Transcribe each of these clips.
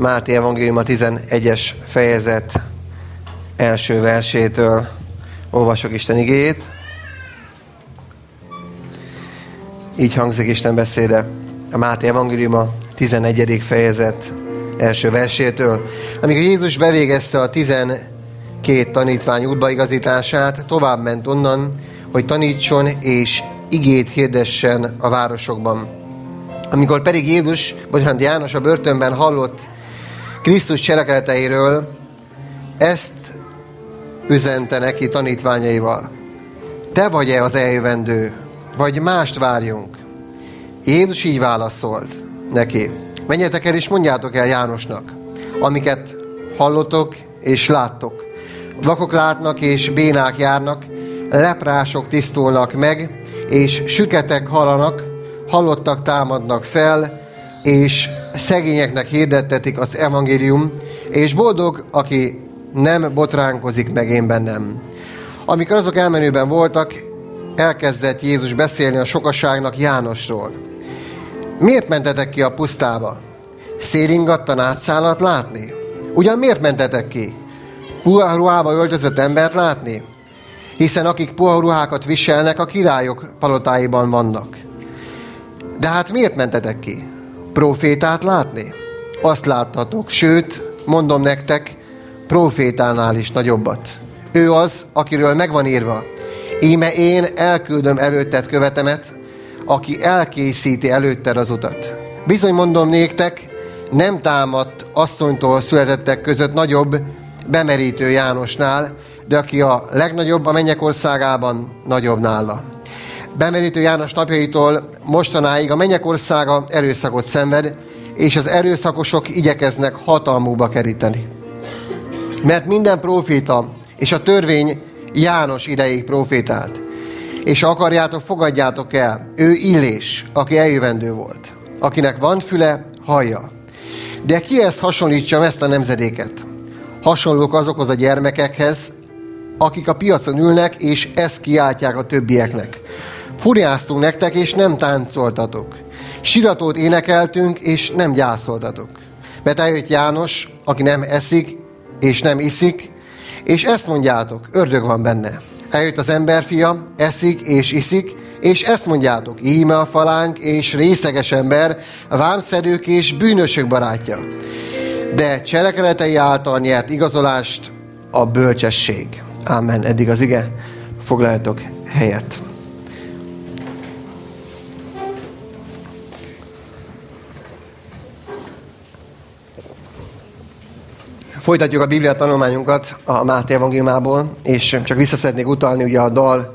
Máté evangélium a 11-es fejezet első versétől olvasok Isten igéjét. Így hangzik Isten beszéde. A Máté evangélium a 11. fejezet első versétől. Amikor Jézus bevégezte a 12 tanítvány útbaigazítását, tovább ment onnan, hogy tanítson és igét hirdessen a városokban. Amikor pedig János a börtönben hallott Krisztus cselekedeteiről, ezt üzente neki tanítványaival. Te vagy-e az eljövendő, vagy mást várjunk? Jézus így válaszolt neki. Menjetek el és mondjátok el Jánosnak, amiket hallotok és láttok. Vakok látnak és bénák járnak, leprások tisztulnak meg, és süketek hallanak, halottak támadnak fel, és szegényeknek hirdettetik az evangélium, és boldog, aki nem botránkozik meg én bennem. Amikor azok elmenőben voltak, elkezdett Jézus beszélni a sokaságnak Jánosról. Miért mentetek ki a pusztába? Szélingattan átszállat látni? Ugyan miért mentetek ki? Puha ruhába öltözött embert látni? Hiszen akik puha ruhákat viselnek, a királyok palotáiban vannak. De hát miért mentetek ki? Profétát látni? Azt láttatok, sőt, mondom nektek, profétánál is nagyobbat. Ő az, akiről megvan írva. Íme én elküldöm előtted követemet, aki elkészíti előtted az utat. Bizony mondom néktek, nem támadt asszonytól születettek között nagyobb bemerítő Jánosnál, de aki a legnagyobb a mennyek országában, nagyobb nála. Bemerítő János napjaitól mostanáig a mennyek országa erőszakot szenved, és az erőszakosok igyekeznek hatalmukba keríteni. Mert minden próféta és a törvény János idejéig profétált. És ha akarjátok, fogadjátok el, ő Illés, aki eljövendő volt. Akinek van füle, hallja. De kihez hasonlítsam ezt a nemzedéket? Hasonlók azokhoz a gyermekekhez, akik a piacon ülnek, és ezt kiáltják a többieknek. Furiáztunk nektek, és nem táncoltatok. Siratót énekeltünk, és nem gyászoltatok. Mert eljött János, aki nem eszik, és nem iszik, és ezt mondjátok, ördög van benne. Eljött az emberfia, eszik és iszik, és ezt mondjátok, íme a falánk és részeges ember, vámszedők és bűnösök barátja. De cselekedetei által nyert igazolást a bölcsesség. Ámen. Eddig az ige. Foglaljatok helyet. Folytatjuk a Biblia tanulmányunkat a Máté evangéliumából, és csak vissza szeretnék utalni ugye a dal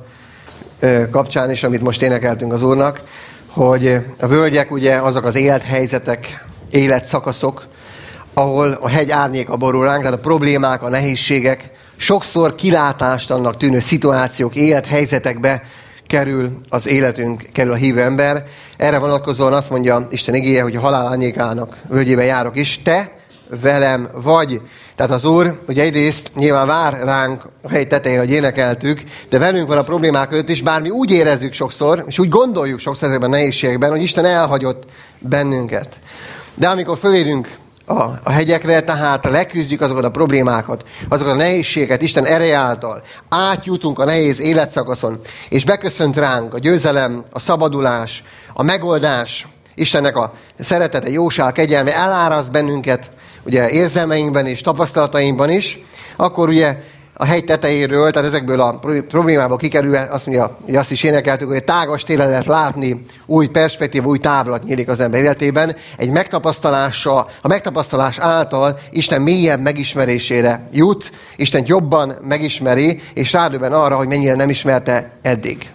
kapcsán is, amit most énekeltünk az Úrnak, hogy a völgyek ugye azok az élethelyzetek, életszakaszok, ahol a hegy árnyéka borul ránk, tehát a problémák, a nehézségek, sokszor kilátástalannak tűnő szituációk, élethelyzetekbe kerül az életünk, kerül a hívő ember. Erre vonatkozóan azt mondja Isten igéje, hogy a halál árnyékának völgyébe járok is, te velem vagy. Tehát az Úr ugye egyrészt nyilván vár ránk a hegy tetején, hogy énekeltük, de velünk van a problémák között is, bár mi úgy érezzük sokszor, és úgy gondoljuk sokszor ezekben a nehézségekben, hogy Isten elhagyott bennünket. De amikor fölérünk a hegyekre, tehát leküzdjük azokat a problémákat, azokat a nehézségeket Isten ereje által, átjutunk a nehéz életszakaszon, és beköszönt ránk a győzelem, a szabadulás, a megoldás, Istennek a szeretete, jóság, kegyelme eláraszt bennünket, ugye érzelmeinkben és tapasztalatainkban is, akkor ugye a hegy tetejéről, tehát ezekből a problémából kikerülve, azt mondja, hogy azt is énekeltük, hogy tágas téren lehet látni, új perspektíva, új távlat nyílik az ember életében. Egy megtapasztalással, a megtapasztalás által Isten mélyebb megismerésére jut, Isten jobban megismeri, és rádöbben arra, hogy mennyire nem ismerte eddig.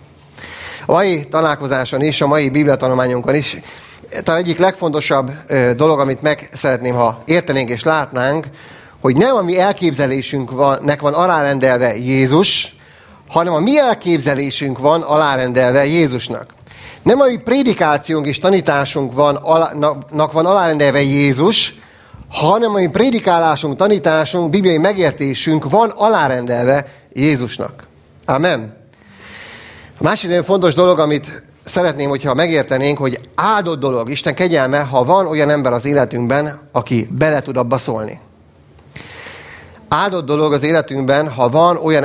A mai találkozáson is, a mai bibliatanulmányunkon is, talán egyik legfontosabb dolog, amit meg szeretném, ha értenénk és látnánk, hogy nem a mi elképzelésünknek van alárendelve Jézus, hanem a mi elképzelésünk van alárendelve Jézusnak. Nem a mi prédikációnk és tanításunk van alárendelve Jézus, hanem a mi prédikálásunk, tanításunk, bibliai megértésünk van alárendelve Jézusnak. Amen. A másik nagyon fontos dolog, amit szeretném, hogyha megértenénk, hogy áldott dolog, Isten kegyelme, ha van olyan ember az életünkben, aki bele tud abba szólni. Áldott dolog az életünkben, ha van olyan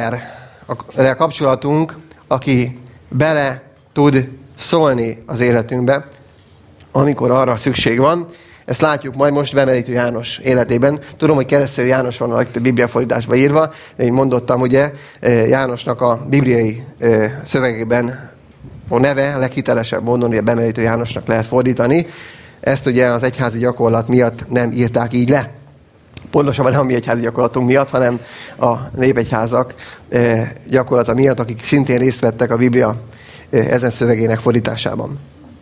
emberrel kapcsolatunk, aki bele tud szólni az életünkbe, amikor arra szükség van. Ezt látjuk majd most Bemerítő János életében. Tudom, hogy Keresztelő János van a legtöbb bibliafordításban írva, de én mondottam, ugye, Jánosnak a bibliai szövegében a neve, a leghitelesebb módon, hogy a Bemerítő Jánosnak lehet fordítani. Ezt ugye az egyházi gyakorlat miatt nem írták így le. Pontosabban nem a mi egyházi gyakorlatunk miatt, hanem a népegyházak gyakorlata miatt, akik szintén részt vettek a Biblia ezen szövegének fordításában.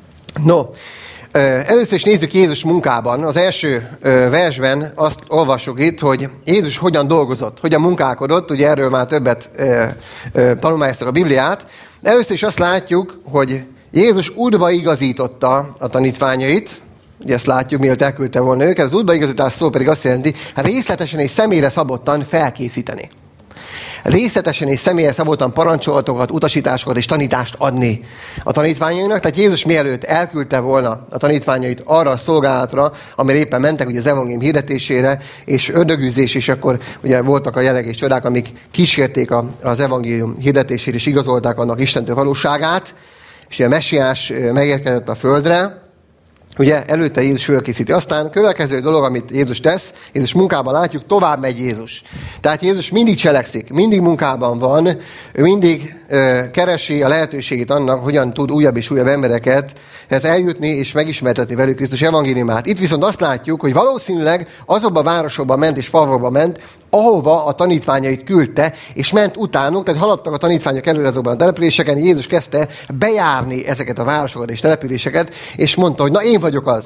No, először is nézzük Jézus munkában. Az első versben azt olvassuk itt, hogy Jézus hogyan dolgozott, hogyan munkálkodott. Ugye erről már többet tanulmányoztak a Bibliát. Először is azt látjuk, hogy Jézus útba igazította a tanítványait. Ugye ezt látjuk, mielőtt elküldte volna őket. Az útbaigazítás szó pedig azt jelenti, részletesen és személyre szabottan felkészíteni. Részletesen és személyre szabottan parancsolatokat, utasításokat és tanítást adni a tanítványainak. Tehát Jézus mielőtt elküldte volna a tanítványait arra a szolgálatra, amire éppen mentek ugye az evangélium hirdetésére, és ördögűzés, és akkor ugye voltak a jelek és csodák, amik kísérték az evangélium hirdetésére, és igazolták annak Istentől valóságát, és ugye a messiás megérkezett a földre. Ugye előtte Jézus fölkészíti. Aztán következő dolog, amit Jézus tesz, Jézus munkában látjuk, tovább megy Jézus. Tehát Jézus mindig cselekszik, mindig munkában van, ő mindig keresi a lehetőségét annak, hogyan tud újabb és újabb embereket eljutni és megismertetni velük Krisztus evangéliumát. Itt viszont azt látjuk, hogy valószínűleg azokban a városokban ment és falvakban ment, ahova a tanítványait küldte, és ment utánuk, tehát haladtak a tanítványok előre azokban a településeken, Jézus kezdte bejárni ezeket a városokat és településeket, és mondta, hogy na én vagyok az,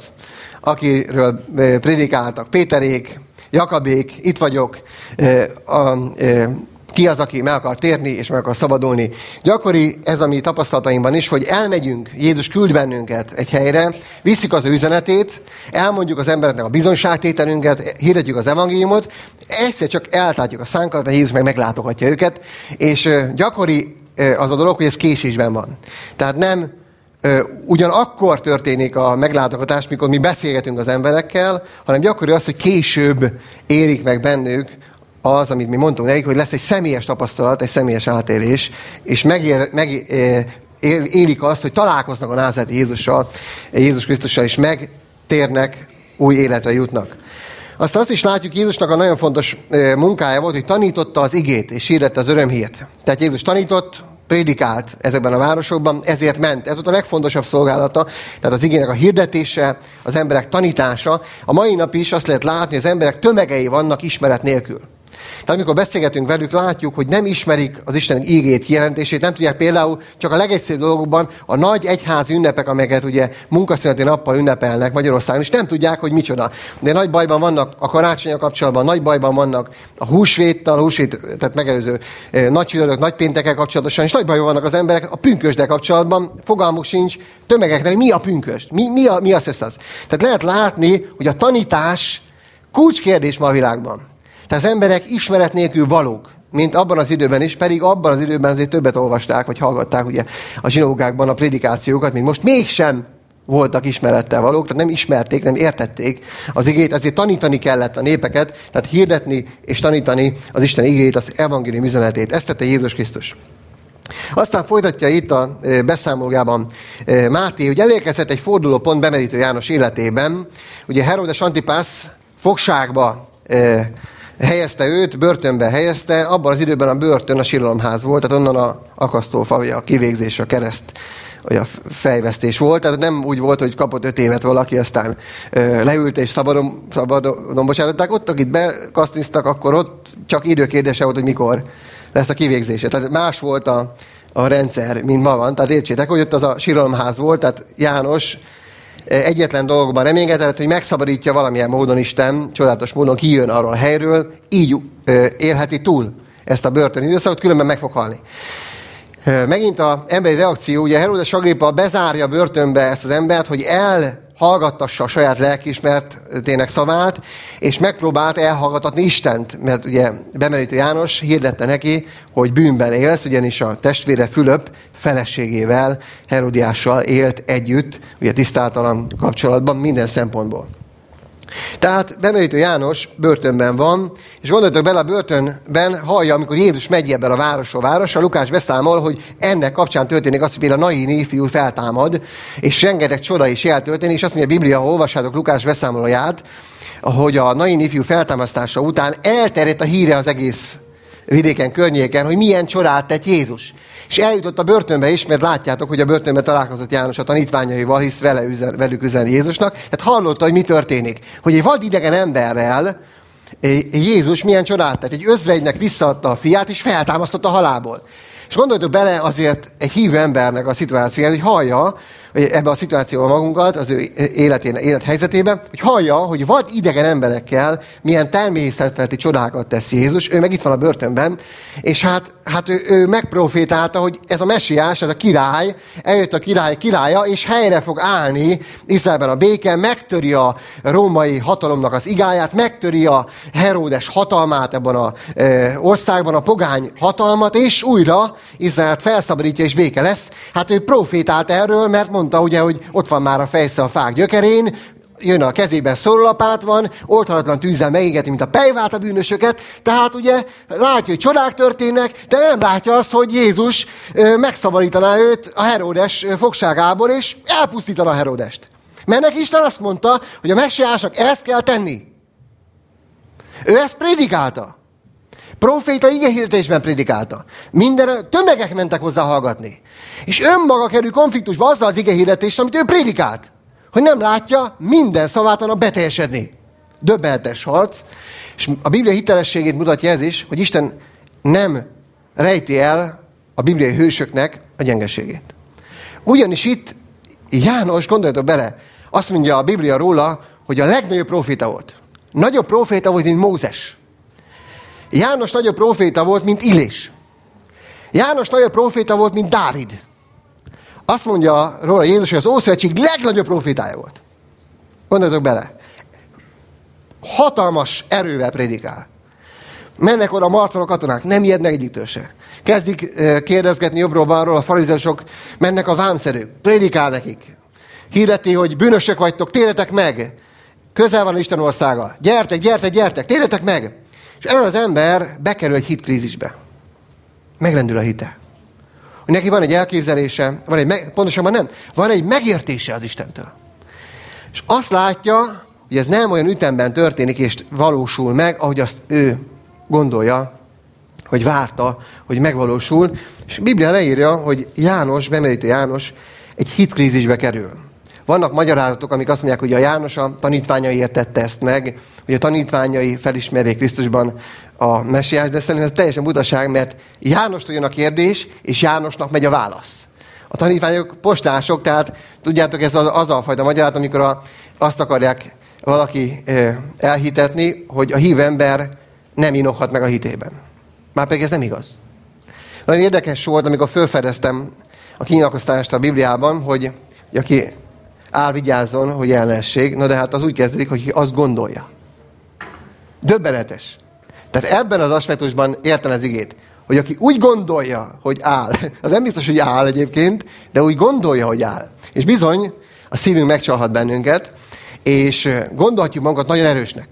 akiről prédikáltak. Péterék, Jakabék, itt vagyok, ki az, aki meg akar térni, és meg akar szabadulni. Gyakori ez a mi tapasztalataimban is, hogy elmegyünk, Jézus küld bennünket egy helyre, visszük az ő üzenetét, elmondjuk az embereknek a bizonyságtételünket, hirdetjük az evangéliumot, egyszer csak eltátjuk a szánkat, mert Jézus meg meglátogatja őket, és gyakori az a dolog, hogy ez késésben van. Tehát nem ugyanakkor történik a meglátogatás, mikor mi beszélgetünk az emberekkel, hanem gyakori az, hogy később érik meg bennük az, amit mi mondtunk nekik, hogy lesz egy személyes tapasztalat, egy személyes átélés, és élik azt, hogy találkoznak a názáreti Jézussal, Jézus Krisztussal, és megtérnek, új életre jutnak. Aztán azt is látjuk, Jézusnak a nagyon fontos munkája volt, hogy tanította az igét, és hirdette az örömhírt. Tehát Jézus tanított, prédikált ezekben a városokban, ezért ment. Ez volt a legfontosabb szolgálata, tehát az igének a hirdetése, az emberek tanítása. A mai nap is azt lehet látni, hogy az emberek tömegei vannak ismeret nélkül. Tehát amikor beszélgetünk velük, látjuk, hogy nem ismerik az Isten ígét, jelentését, nem tudják például csak a legegyszerűbb dolgokban a nagy egyházi ünnepek, amelyeket ugye munkaszüneti nappal ünnepelnek Magyarországon, és nem tudják, hogy micsoda. De nagy bajban vannak a karácsonnyal kapcsolatban, nagy bajban vannak a húsvéttal, tehát megelőző nagy csütörtök, nagy péntekkel kapcsolatosan, és nagy bajban vannak az emberek a pünkösddel kapcsolatban, fogalmuk sincs tömegeknek, hogy mi a pünkösd, mi az összez. Tehát lehet látni, hogy a tanítás kulcskérdés ma a világban. Tehát az emberek ismeret nélkül valók, mint abban az időben is, pedig abban az időben azért többet olvasták, vagy hallgatták ugye a zsinagógákban a prédikációkat, mint most mégsem voltak ismerettel valók, tehát nem ismerték, nem értették az igét, ezért tanítani kellett a népeket, tehát hirdetni és tanítani az Isten igét, az evangélium üzenetét. Ezt tette Jézus Krisztus. Aztán folytatja itt a beszámolójában Máté, hogy elérkezett egy fordulópont Bemerítő János életében. Ugye Heródes Antipász fogságba helyezte őt, börtönbe helyezte, abban az időben a börtön a síralomház volt, tehát onnan a akasztófavja, a kivégzés, a kereszt, vagy a fejvesztés volt, tehát nem úgy volt, hogy kapott 5 évet valaki, aztán leült és szabadon bocsátották, ott, akit bekasztinztak, akkor ott csak időkérdése volt, hogy mikor lesz a kivégzése. Tehát más volt a rendszer, mint ma van. Tehát értsétek, hogy ott az a síralomház volt, tehát János egyetlen dolgokban reménykedett, hogy megszabadítja valamilyen módon Isten, csodálatos módon kijön arról a helyről, így élheti túl ezt a börtöni időszakot, különben meg fog halni. Megint az emberi reakció, ugye Heródes Agrippa bezárja börtönbe ezt az embert, hogy hallgattassa a saját lelkiismeretének szavát, és megpróbált elhallgattatni Istent, mert ugye bemerítő János hirdette neki, hogy bűnben élsz, ugyanis a testvére Fülöp feleségével, Herodiással élt együtt, ugye tisztátalan kapcsolatban minden szempontból. Tehát bemerítő János börtönben van, és gondoljatok bele, a börtönben hallja, amikor Jézus megy ebben a városra. Lukács beszámol, hogy ennek kapcsán történik az, hogy például a Naini fiú feltámad, és rengeteg csoda is jel történik, és azt mondja a Biblia, ha olvassátok Lukács beszámolóját, hogy a Naini fiú feltámasztása után elterjedt a híre az egész vidéken, környéken, hogy milyen csodát tett Jézus. És eljutott a börtönbe is, mert látjátok, hogy a börtönben találkozott János a tanítványaival, hisz velük üzen Jézusnak. Tehát hallotta, hogy mi történik. Hogy egy vadidegen emberrel Jézus milyen csodát tett. Egy özvegynek visszaadta a fiát, és feltámasztotta a halálból. És gondoljatok bele azért egy hívő embernek a szituációját, hogy hallja, ebben a szituációban magunkat, az ő élethelyzetében, hogy hallja, hogy vad idegen emberekkel milyen természetfeletti csodákat tesz Jézus, ő meg itt van a börtönben, és hát ő megprofétálta, hogy ez a messiás, ez a király, eljött a király királya, és helyre fog állni Izraelben a béke, megtöri a római hatalomnak az igáját, megtöri a Heródes hatalmát ebben az országban, a pogány hatalmat, és újra Izraelt felszabadítja, és béke lesz. Hát ő profétált erről, mert mondta ugye, hogy ott van már a fejsze a fák gyökerén, jön a kezében szórólapát van, oldhatatlan tűzzel megégeti, mint a pejvát a bűnösöket, tehát ugye látja, hogy csodák történnek, de nem látja azt, hogy Jézus megszabadítaná őt a Heródes fogságából, és elpusztítaná Heródest. Mert neki Isten azt mondta, hogy a messiásnak ezt kell tenni. Ő ezt prédikálta. Proféta igehirdetésben prédikálta. Minden tömegek mentek hozzá hallgatni. És önmaga kerül konfliktusba azzal az igehirdetéssel, amit ő prédikált. Hogy nem látja minden szavátlan beteljesedni. Döbbenetes harc. És a Biblia hitelességét mutatja ez is, hogy Isten nem rejti el a bibliai hősöknek a gyengeségét. Ugyanis itt János, gondoljatok bele, azt mondja a Biblia róla, hogy a legnagyobb proféta volt. Nagyobb proféta volt, mint Mózes. János nagyobb proféta volt, mint Illés. János nagyobb proféta volt, mint Dávid. Azt mondja róla Jézus, hogy az Ószövetség legnagyobb profétája volt. Gondoljatok bele. Hatalmas erővel prédikál. Mennek oda a marcoló katonák, nem ijednek egyiktől se. Kezdik kérdezgetni jobbról-balról, a farizeusok, mennek a vámszerők, prédikál nekik. Hirdeti, hogy bűnösök vagytok, térjetek meg. Közel van Isten országa. Gyertek, térjetek meg. És ez az ember bekerül egy hitkrízisbe. Megrendül a hite. Hogy neki van egy elképzelése, pontosabban nem, van egy megértése az Istentől. És azt látja, hogy ez nem olyan ütemben történik, és valósul meg, ahogy azt ő gondolja, hogy várta, hogy megvalósul. És a Biblia leírja, hogy János, bemerítő János egy hitkrízisbe kerül. Vannak magyarázatok, amik azt mondják, hogy a János a tanítványaiért tette ezt meg, hogy a tanítványai felismerjék Krisztusban a messiás, de szerintem ez teljesen butaság, mert Jáностól jön a kérdés, és Jánosnak megy a válasz. A tanítványok postások, tehát tudjátok, ez az a fajta magyarázat, amikor azt akarják valaki elhitetni, hogy a hívő ember nem inoghat meg a hitében. Márpedig ez nem igaz. Nagyon érdekes volt, amikor felfedeztem a kinyilatkoztatást a Bibliában, hogy aki vigyázzon, hogy ellenesség. Na de hát az úgy kezdődik, hogy azt gondolja. Döbbenetes. Tehát ebben az aspektusban értem az igét, hogy aki úgy gondolja, hogy áll, az nem biztos, hogy áll egyébként, de úgy gondolja, hogy áll. És bizony, a szívünk megcsalhat bennünket, és gondolhatjuk magunkat nagyon erősnek.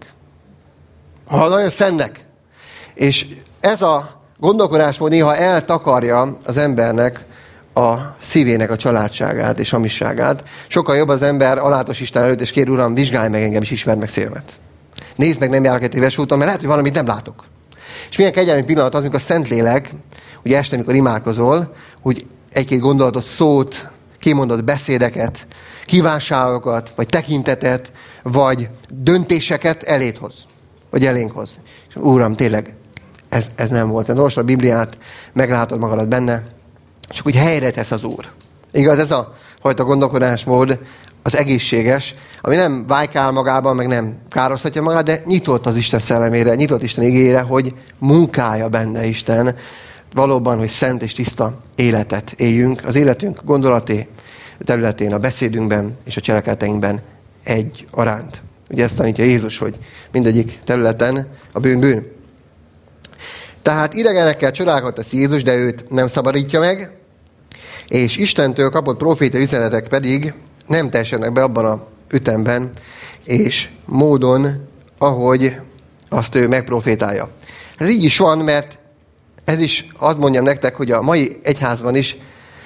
Ha nagyon szennek. És ez a gondolkodásmód néha eltakarja az embernek a szívének a családságát és hamisságát. Sokkal jobb az ember alátos Isten előtt, és kér, Uram, vizsgálj meg engem, és ismerd meg szívemet. Nézd meg, nem járok egy téves úton, mert lehet, hogy valamit nem látok. És milyen kegyelmi pillanat az, amikor a Szentlélek, ugye este, amikor imádkozol, hogy egy-két gondolatot, szót, kimondott beszédeket, kívánságokat, vagy tekintetet, vagy döntéseket eléd hoz, vagy elénk hoz. És Uram, tényleg, ez nem volt. Olvasd a Bibliát, meglátod magadat benne, és akkor úgy helyre tesz az Úr. Igaz, ez a fajta gondolkodásmód az egészséges, ami nem vájkál magában, meg nem károztatja magát, de nyitott az Isten szellemére, nyitott Isten igére, hogy munkálja benne Isten, valóban, hogy szent és tiszta életet éljünk. Az életünk gondolati területén, a beszédünkben és a cselekedeteinkben egyaránt. Ugye ezt tanítja Jézus, hogy mindegyik területen a bűn. Tehát idegenekkel csodákat tesz Jézus, de őt nem szabadítja meg, és Istentől kapott prófétai üzenetek pedig nem teljesednek be abban a ütemben és módon, ahogy azt ő megprofétálja. Ez így is van, mert ez is azt mondjam nektek, hogy a mai egyházban is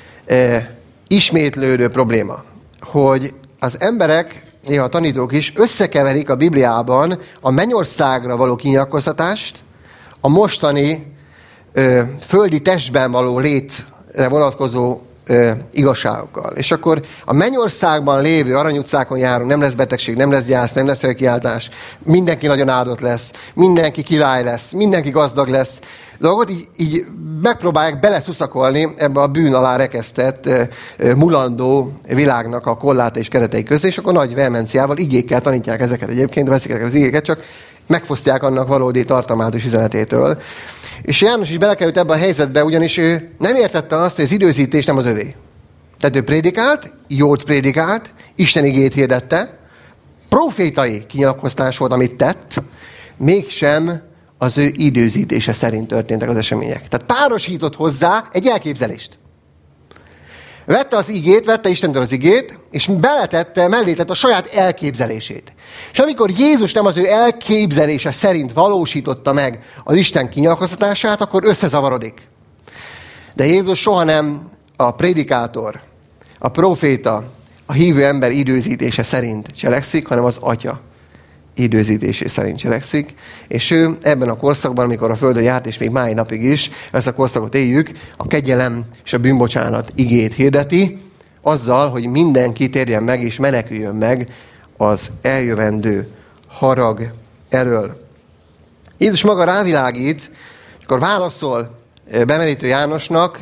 ismétlődő probléma, hogy az emberek, néha a tanítók is összekeverik a Bibliában a mennyországra való kinyilatkoztatást a mostani földi testben való létre vonatkozó igazságokkal. És akkor a mennyországban lévő aranyutcákon járunk, nem lesz betegség, nem lesz gyász, nem lesz kiáltás, mindenki nagyon áldott lesz, mindenki király lesz, mindenki gazdag lesz. Dolgot így megpróbálják beleszuszakolni ebbe a bűn alá rekesztett, mulandó világnak a korlátai és keretei közé, és akkor nagy vehemenciával igékkel tanítják ezeket egyébként, veszik ezeket az igéket, csak megfosztják annak valódi tartalmát és üzenetétől. És János is belekerült ebbe a helyzetbe, ugyanis ő nem értette azt, hogy az időzítés nem az övé. Tehát ő prédikált, jót prédikált, Isten igét hirdette, profétai kinyilatkoztatás volt, amit tett, mégsem az ő időzítése szerint történtek az események. Tehát párosított hozzá egy elképzelést. Vette az igét, vette Istentől az igét, és mellé tett a saját elképzelését. És amikor Jézus nem az ő elképzelése szerint valósította meg az Isten kinyilatkoztatását, akkor összezavarodik. De Jézus soha nem a prédikátor, a proféta, a hívő ember időzítése szerint cselekszik, hanem az Atya időzítésé szerint cselekszik, és ő ebben a korszakban, amikor a földön járt, és még mai napig is ezt a korszakot éljük, a kegyelem és a bűnbocsánat igét hirdeti, azzal, hogy mindenki térjen meg és meneküljön meg az eljövendő harag elől. Jézus maga rávilágít, akkor válaszol bemerítő Jánosnak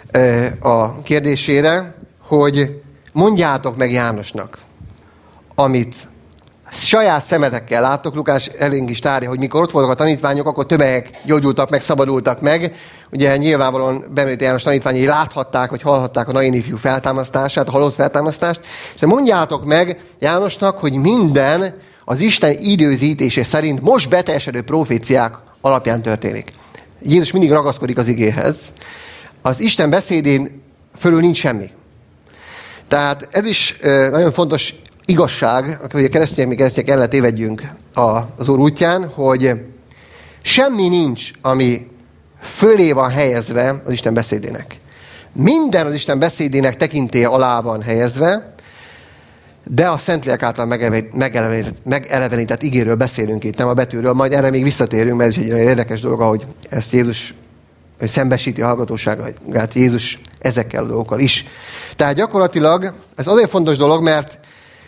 a kérdésére, hogy mondjátok meg Jánosnak, amit saját szemetekkel láttok. Lukás elénk is tárja, hogy mikor ott voltak a tanítványok, akkor tömegek gyógyultak meg, szabadultak meg. Ugye nyilvánvalóan bemerítő János tanítványai láthatták, vagy hallhatták a nain ifjú feltámasztását, a halott feltámasztást. És mondjátok meg Jánosnak, hogy minden az Isten időzítése szerint most beteljesedő proféciák alapján történik. Jézus mindig ragaszkodik az igéhez. Az Isten beszédén fölül nincs semmi. Tehát ez is nagyon fontos igazság, hogy a keresztények el tévedjünk az Úr útján, hogy semmi nincs, ami fölé van helyezve az Isten beszédének. Minden az Isten beszédének tekintélye alá van helyezve, de a Szentlélek által megelevenített igéről beszélünk itt, nem a betűről, majd erre még visszatérünk, mert ez egy érdekes dolog, ahogy ezt Jézus szembesíti a hallgatóságát Jézus ezekkel a dolgokkal is. Tehát gyakorlatilag ez azért fontos dolog, mert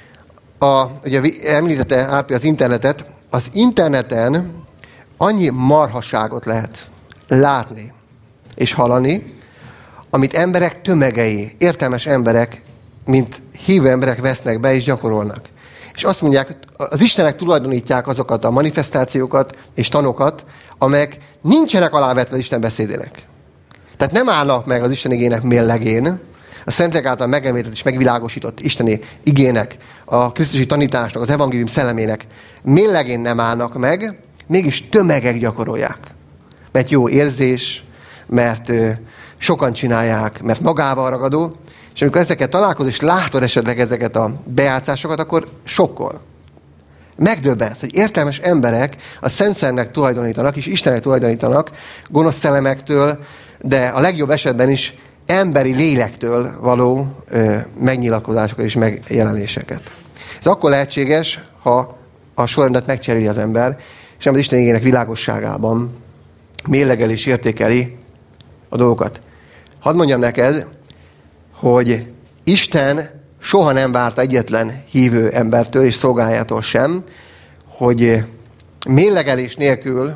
ugye említette Árpi az internetet, az interneten annyi marhaságot lehet látni és hallani, amit emberek tömegei, értelmes emberek, mint hívő emberek vesznek be és gyakorolnak. És azt mondják, az Istenek tulajdonítják azokat a manifestációkat és tanokat, amelyek nincsenek alávetve az Isten beszédének. Tehát nem állnak meg az Isten igének mérlegén, a Szentlélek által megemlített és megvilágosított isteni igének, a krisztusi tanításnak, az evangélium szellemének mérlegén nem állnak meg, mégis tömegek gyakorolják. Mert jó érzés, mert sokan csinálják, mert magával ragadó, és amikor ezeket találkozol, és látod esetleg ezeket a bejátszásokat, akkor sokkol. Megdöbbensz, hogy értelmes emberek a Szent Szennek tulajdonítanak, és Istennek tulajdonítanak gonosz szellemektől, de a legjobb esetben is emberi lélektől való megnyilatkozásokat és megjelenéseket. Ez akkor lehetséges, ha a sorrendet megcseréli az ember, és nem az Isten igének világosságában mérlegeli és értékeli a dolgokat. Hadd mondjam neked, hogy Isten soha nem várta egyetlen hívő embertől és szolgájától sem, hogy mérlegelés nélkül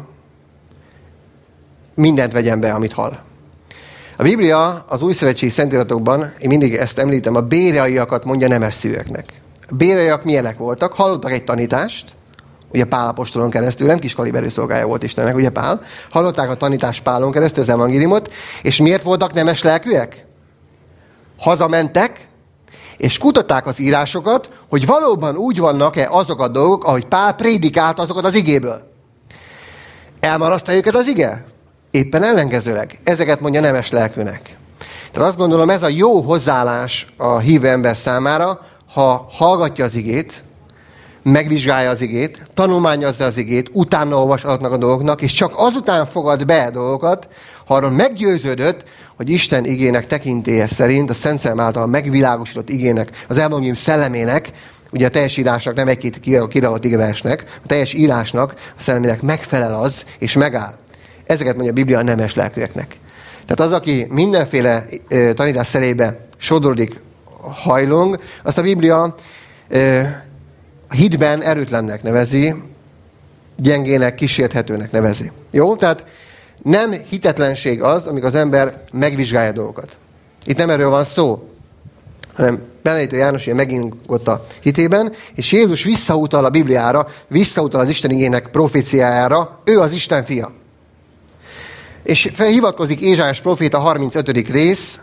mindent vegyen be, amit hall. A Biblia az újszövetségi szentíratokban, én mindig ezt említem, a béreaiakat mondja nemes szíveknek. A béreaiak milyenek voltak? Hallottak egy tanítást, ugye Pál apostolon keresztül, nem kis kaliberű szolgája volt Istennek, ugye Pál. Hallották a tanítást Pálon keresztül, az evangéliumot, és miért voltak nemes lelkűek? Hazamentek, és kutatták az írásokat, hogy valóban úgy vannak-e azok a dolgok, ahogy Pál prédikált azokat az igéből. Elmaraszta őket az ige? Éppen ellenkezőleg. Ezeket mondja nemes lelkűnek. Tehát azt gondolom, ez a jó hozzáállás a hívő ember számára, ha hallgatja az igét, megvizsgálja az igét, tanulmányozza az igét, utána olvas azoknak a dolgoknak, és csak azután fogad be dolgokat, ha arról meggyőződött, hogy Isten igének tekintélye szerint, a Szent Szellem által megvilágosított igének, az evangélium szellemének, ugye a teljes írásnak, nem egy-két kirakott igeversnek, a teljes írásnak, a szellemének megfelel az, és megáll. Ezeket mondja a Biblia a nemes lelkűeknek. Tehát az, aki mindenféle tanítás szerébe sodorodik, hajlong, azt a Biblia hitben erőtlennek nevezi, gyengének, kísérthetőnek nevezi. Jó? Tehát nem hitetlenség az, amikor az ember megvizsgálja dolgokat. Itt nem erről van szó, hanem Benedito János ilyen megingott a hitében, és Jézus visszautal a Bibliára, visszautal az Isten igének proféciájára, ő az Isten fia. És hivatkozik Ézsaiás proféta 35. rész,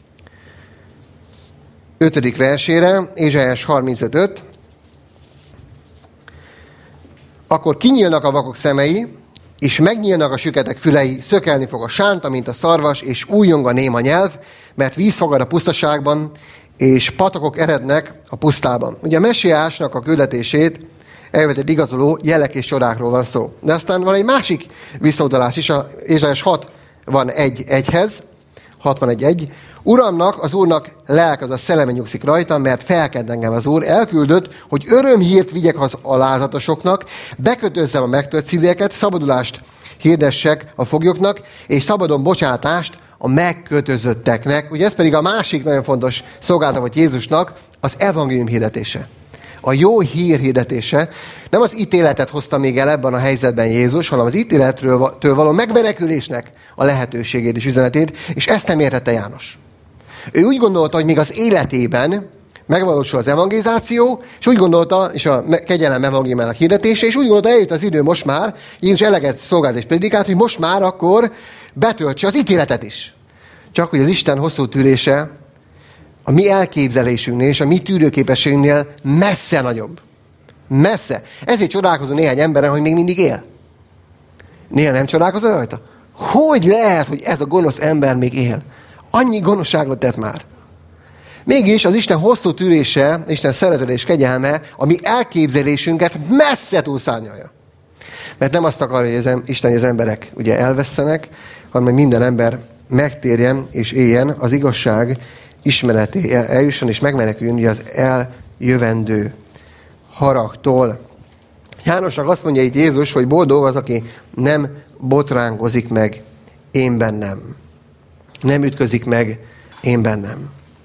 5. versére, Ézsaiás 35:5. Akkor kinyílnak a vakok szemei, és megnyílnak a süketek fülei, szökelni fog a sánta, mint a szarvas, és újjong a néma nyelv, mert víz fogad a pusztaságban, és patakok erednek a pusztában. Ugye a messiásnak a küldetését elvetett igazoló jelek és csodákról van szó. De aztán van egy másik visszautalás is, a Ézsaiás 6:1-hez, 61:1. Uramnak, az Úrnak lelke, az a szelleme nyugszik rajtam, mert felkent engem az Úr, elküldött, hogy örömhírt vigyek az alázatosoknak, bekötözzem a megtört szíveket, szabadulást hirdessek a foglyoknak, és szabadon bocsátást a megkötözötteknek. Ugye ez pedig a másik nagyon fontos szolgálata volt Jézusnak, az evangélium hirdetése. A jó hír hirdetése. Nem az ítéletet hozta még el ebben a helyzetben Jézus, hanem az ítéletről való megmenekülésnek a lehetőségét és üzenetét, és ezt nem értette János. Ő úgy gondolta, hogy még az életében megvalósul az evangelizáció, és úgy gondolta, és a kegyelem evangéliumának hirdetése, és úgy gondolta, eljött az idő most már, Jézus eleget szolgált és prédikált, hogy most már akkor betöltse az ítéletet is. Csak hogy az Isten hosszú tűrése a mi elképzelésünknél és a mi tűrőképességünknél messze nagyobb. Messze. Ezért csodálkozom néhány emberen, hogy még mindig él. Néha nem csodálkozol rajta? Hogy lehet, hogy ez a gonosz ember még él? Annyi gonoszságot tett már. Mégis az Isten hosszú tűrése, Isten szeretete és kegyelme a mi elképzelésünket messze túlszárnyalja. Mert nem azt akarja, hogy Isten, hogy az emberek ugye elvesszenek, hanem hogy minden ember megtérjen és éljen az igazság ismereté eljusson és megmeneküljön ugye az eljövendő haragtól. Jánosnak azt mondja itt Jézus, hogy boldog az, aki nem botránkozik meg én bennem. Nem ütközik meg én bennem.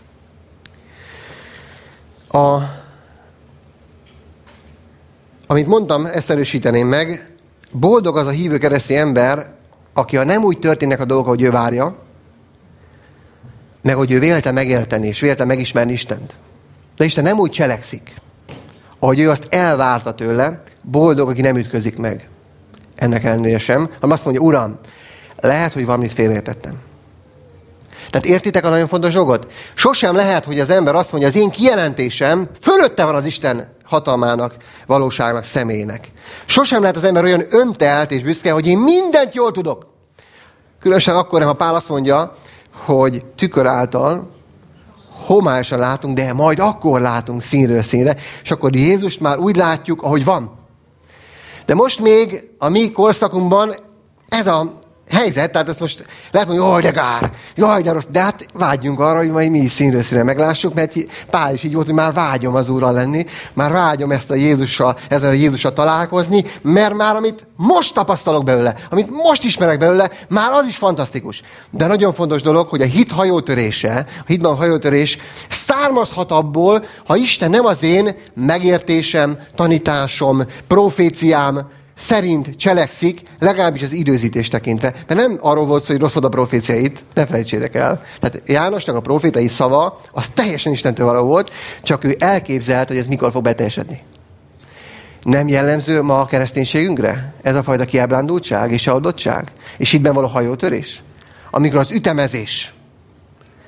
Amit mondtam, ezt erősíteném meg. Boldog az a hívő keresztény ember, aki ha nem úgy történnek a dolgok, hogy ő várja, meg hogy ő vélte megérteni, és vélte megismerni Istent. De Isten nem úgy cselekszik, ahogy ő azt elvárta tőle, boldog, aki nem ütközik meg. Ennek ellenére sem, hanem azt mondja, Uram, lehet, hogy valamit félreértettem. Tehát értitek a nagyon fontos dolgot? Sosem lehet, hogy az ember azt mondja, az én kijelentésem fölötte van az Isten hatalmának, valóságnak, személynek. Sosem lehet az ember olyan öntelt és büszke, hogy én mindent jól tudok. Különösen akkor nem, ha Pál azt mondja, hogy tükör által homályosan látunk, de majd akkor látunk színről színre, és akkor Jézust már úgy látjuk, ahogy van. De most még a mi korszakunkban ez a helyzet, tehát ezt most lehet mondani, jaj, de gár, jaj, de rossz, de hát vágyjunk arra, hogy majd mi is színről színre meglássuk, mert Pál is így volt, hogy már vágyom az Úrral lenni, már vágyom ezzel a Jézussal találkozni, mert már amit most tapasztalok belőle, amit most ismerek belőle, már az is fantasztikus. De nagyon fontos dolog, hogy a hit hajótörése, a hitban hajótörés származhat abból, ha Isten nem az én megértésem, tanításom, proféciám szerint cselekszik, legalábbis az időzítést tekintve. De nem arról volt szó, hogy rossz volt a proféciait, ne felejtsétek el. Tehát Jánosnak a profétai szava, az teljesen Istentől való volt, csak ő elképzelt, hogy ez mikor fog beteljesedni. Nem jellemző ma a kereszténységünkre? Ez a fajta kiábrándultság és adottság? És hitben való hajótörés? Amikor az ütemezés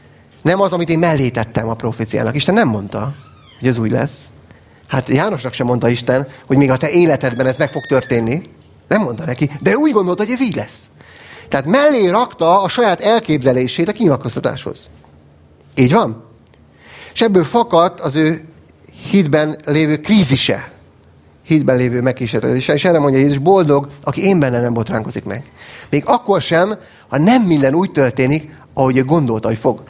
Nem az, amit én mellé tettem a proféciának. Isten nem mondta, hogy ez úgy lesz. Hát Jánosnak sem mondta Isten, hogy még a te életedben ez meg fog történni. Nem mondta neki, de úgy gondolta, hogy ez így lesz. Tehát mellé rakta a saját elképzelését a kinyilatkoztatáshoz. Így van? És ebből fakadt az ő hitben lévő krízise. Hitben lévő megkísértése. És erre mondja Jézus, boldog, aki én benne nem botránkozik meg. Még akkor sem, ha nem minden úgy történik, ahogy ő gondolta, hogy fog.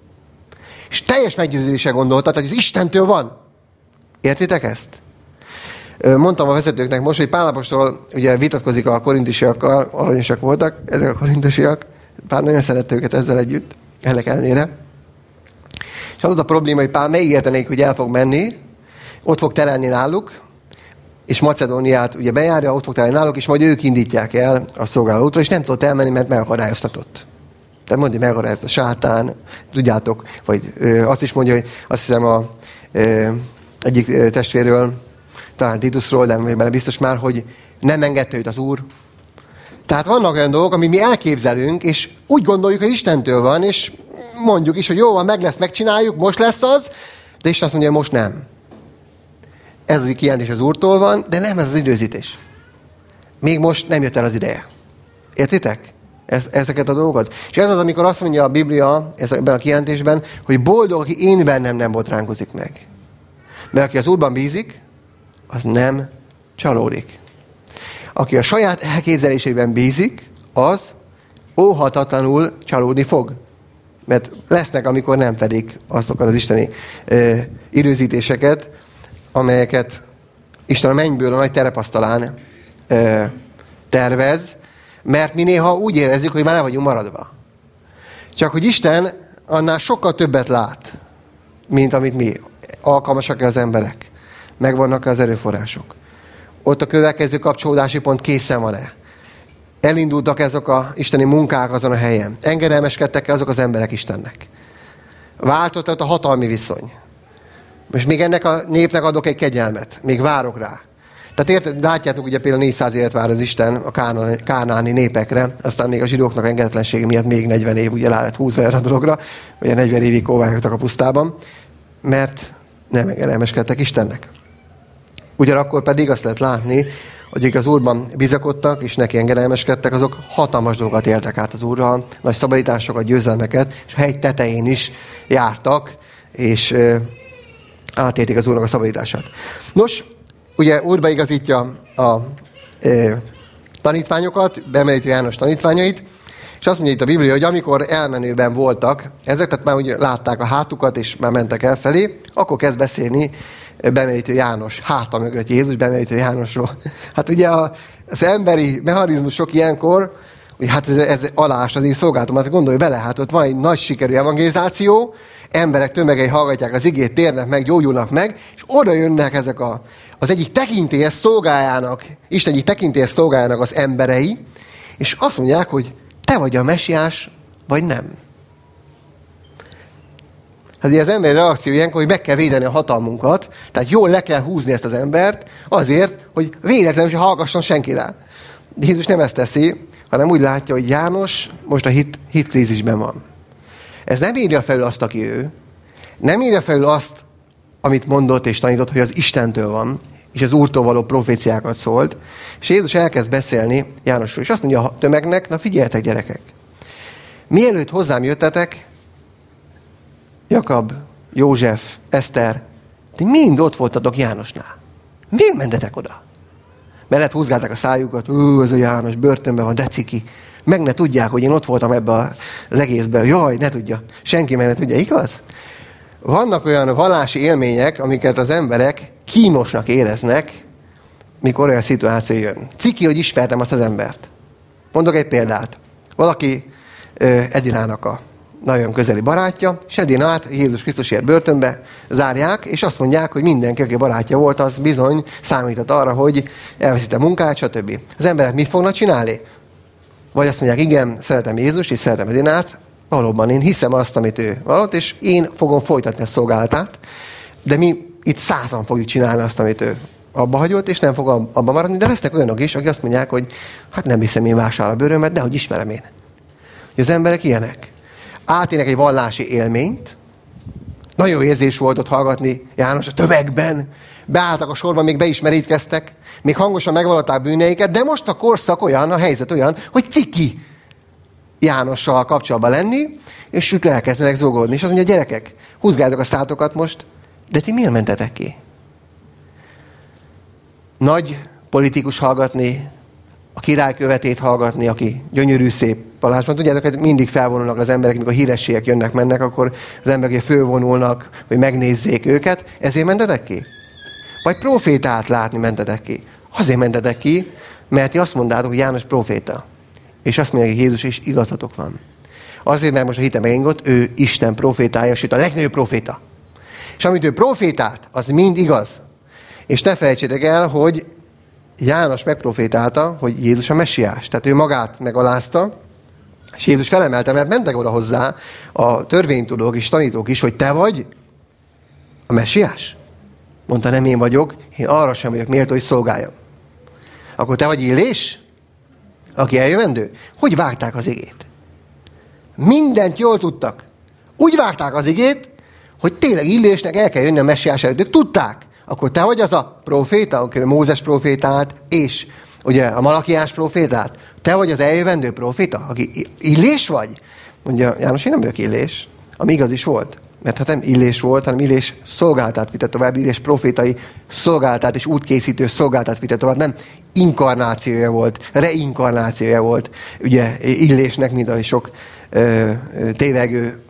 És teljes meggyőződéssel gondolta, hogy az Istentől van. Értitek ezt? Mondtam a vezetőknek most, hogy Pál apostol ugye vitatkozik a korintusiakkal, aranyosak voltak, ezek a korintusiak, Pál nagyon szerette őket ezzel együtt, ennek ellenére. És az a probléma, hogy Pál megígérte nekik, hogy el fog menni, ott fog terelni náluk, és Macedóniát ugye bejárja, ott fog terelni náluk, és majd ők indítják el a szolgálótra, és nem tudott elmenni, mert megakadályoztatott. Tehát mondja, megakadályoztatott a sátán, tudjátok, vagy azt is mondja, hogy azt hiszem egyik testvérről, talán Titusról, de benne biztos már, hogy nem engedte őt az Úr. Tehát vannak olyan dolgok, amit mi elképzelünk, és úgy gondoljuk, hogy Istentől van, és mondjuk is, hogy jó van, meg lesz, megcsináljuk, most lesz az, de Isten azt mondja, hogy most nem. Ez az kijelentés az Úrtól van, de nem ez az időzítés. Még most nem jött el az ideje. Értitek? Ezeket a dolgokat. És ez az, amikor azt mondja a Biblia ebben a kijelentésben, hogy boldog, aki én bennem nem botránkozik meg. Mert aki az Úrban bízik, az nem csalódik. Aki a saját elképzelésében bízik, az óhatatlanul csalódni fog. Mert lesznek, amikor nem fedik azokat az isteni időzítéseket, amelyeket Isten a mennyből a nagy terepasztalán tervez, mert mi néha úgy érezzük, hogy már le vagyunk maradva. Csak hogy Isten annál sokkal többet lát, mint amit mi. Alkalmasak-e az emberek? Megvannak-e az erőforrások? Ott a következő kapcsolódási pont készen van-e? Elindultak ezek a isteni munkák azon a helyen? Engedelmeskedtek-e azok az emberek Istennek? Változott a hatalmi viszony? Most még ennek a népnek adok egy kegyelmet. Még várok rá. Tehát látjátok, ugye például 400 évet vár az Isten a kánaáni népekre, aztán még a zsidóknak engedetlensége miatt még 40 év ugye rá lett húzva erre a dologra, ugye 40 évig kóvályogtak a pusztában, mert nem engedelmeskedtek Istennek. Ugyanakkor pedig azt lehet látni, hogy akik az Úrban bizakodtak, és neki engedelmeskedtek, azok hatalmas dolgokat éltek át az Úrral, nagy szabadításokat, győzelmeket, és a hegy tetején is jártak, és átélték az Úrnak a szabadítását. Nos, ugye Úrba igazítja a tanítványokat, bemerítő János tanítványait, és azt mondja itt a Biblia, hogy amikor elmenőben voltak, ezek, tehát már ugye látták a hátukat, és már mentek elfelé, akkor kezd beszélni bemerítő János, háta mögött Jézus bemerítő Jánosról. Hát ugye az emberi mechanizmusok ilyenkor, hogy hát ez aláást az én szolgálatomat, gondolj bele, hát ott van egy nagy sikerű evangelizáció, emberek tömegei hallgatják az igét, térnek meg, gyógyulnak meg, és oda jönnek ezek az egyik tekintélyes szolgájának, Isten egyik tekintélyes szolgájának az emberei, és azt mondják, hogy te vagy a mesiás, vagy nem. Hát ugye az emberi reakció ilyenkor, hogy meg kell védeni a hatalmunkat, tehát jól le kell húzni ezt az embert, azért, hogy véletlenül se hallgasson senki rá. De Jézus nem ezt teszi, hanem úgy látja, hogy János most a hitkrízisben van. Ez nem írja felül azt, aki ő, nem írja felül azt, amit mondott és tanított, hogy az Istentől van, és az Úrtól való proféciákat szólt, és Jézus elkezd beszélni Jánosról, és azt mondja a tömegnek, na figyeljetek gyerekek, mielőtt hozzám jöttetek, Jakab, József, Eszter, ti mind ott voltatok Jánosnál. Miért mentetek oda? Mellett húzgálták a szájukat, ez a János börtönben van, de ciki. Meg ne tudják, hogy én ott voltam ebben az egészben. Jaj, ne tudja. Senki meg ne tudja, igaz? Vannak olyan vallási élmények, amiket az emberek kínosnak éreznek, mikor olyan szituáció jön. Ciki, hogy ismertem azt az embert. Mondok egy példát. Valaki Edinának a nagyon közeli barátja, és Edinát Jézus Krisztusért börtönbe zárják, és azt mondják, hogy mindenki, aki barátja volt, az bizony számított arra, hogy elveszít a munkát, stb. Az emberek mit fognak csinálni? Vagy azt mondják, igen, szeretem Jézust, és szeretem Edinát, valóban én hiszem azt, amit ő vallott, és én fogom folytatni a szolgálatát, de mi itt 100-an fogjuk csinálni azt, amit ő abba hagyott, és nem fog abba maradni, de lesznek olyanok is, akik azt mondják, hogy hát nem hiszem én vásárol a bőrömet, de hogy ismerem én. Hogy az emberek ilyenek. átélnek egy vallási élményt. Nagyon érzés volt ott hallgatni János a tömegben. Beálltak a sorban, még be is merítkeztek, még hangosan megvallották bűneiket, de most a korszak olyan, a helyzet olyan, hogy ciki Jánossal kapcsolatban lenni, és ők elkezdenek zúgódni. És azt mondja, gyerekek, húzgáljátok a szátokat most, de ti miért mentetek ki? Nagy politikus hallgatni, a király követét hallgatni, aki gyönyörű, szép palásban. Tudjátok, hogy mindig felvonulnak az emberek, amikor a hírességek jönnek-mennek, akkor az emberek fölvonulnak, hogy megnézzék őket. Ezért mentetek ki? Vagy profétát látni mentetek ki? Azért mentetek ki, mert ti azt mondtátok, hogy János proféta. És azt mondják, hogy Jézus is igazatok van. Azért, mert most a hite megingott, ő Isten profétája, sőt a legnagyobb proféta. És amit ő profétált, az mind igaz. És ne felejtsétek el, hogy János megprofétálta, hogy Jézus a messiás. Tehát ő magát megalázta, és Jézus felemelte, mert mentek oda hozzá a törvénytudók és tanítók is, hogy te vagy a messiás. Mondta, nem én vagyok, én arra sem vagyok méltó, hogy szolgáljam. Akkor te vagy Illés, aki eljövendő? Hogy vágták az igét? Mindent jól tudtak. Úgy vágták az igét, hogy tényleg Illésnek el kell jönni a messiás előtt. Ők tudták. Akkor te vagy az a proféta, aki Mózes profétált, és ugye a Malakiás profétált. Te vagy az eljövendő proféta, aki Illés vagy? Mondja János, én nem vagyok Illés. Ami igaz is volt. Mert ha nem Illés volt, hanem Illés szolgáltát vitte tovább, Illés profétai szolgáltát és útkészítő szolgáltát vitte tovább. Nem inkarnációja volt, reinkarnációja volt. Ugye Illésnek, mint ahogy sok tévegő